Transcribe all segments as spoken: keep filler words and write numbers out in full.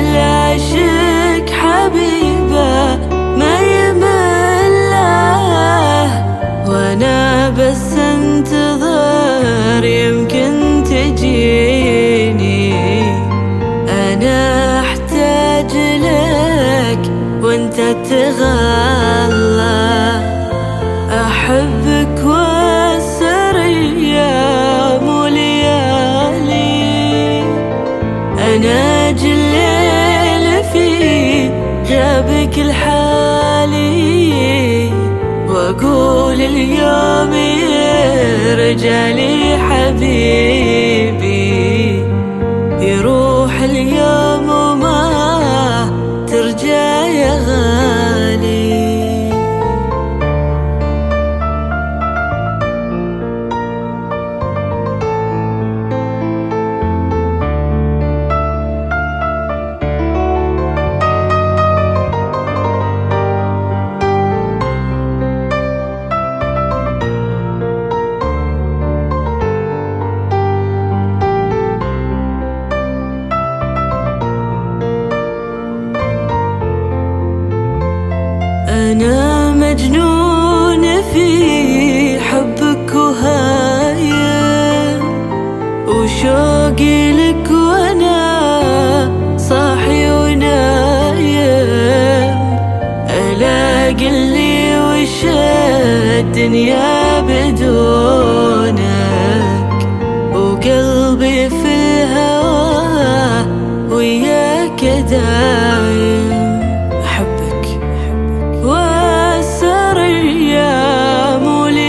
العشق حبيبه ما يمله، وانا بس انتظر يمكن تجيني. انا احتاج لك وانت تغلى، احبك واسر ايام وليالي. انا اجي الليل في غيابك الحالي، واقول اليوم يرجع لي حبيبي. يروح اليوم وما ترجع يا غالي. أنا مجنون في حبك وهايم، وشوقي لك وأنا صاحي ونايم. ألاقي اللي وش الدنيا بدونك، وقلبي في الهوى وياك دايم. واسر ايام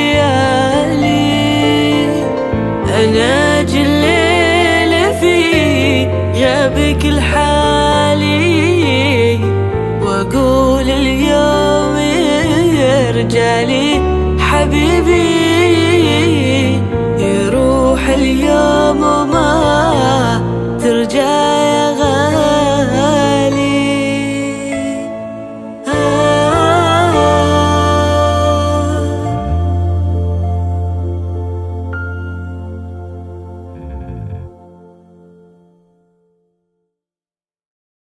وليالي، انا اجي الليل في غيابك الحالي، واقول اليوم يرجع لي حبيبي. يروح اليوم وما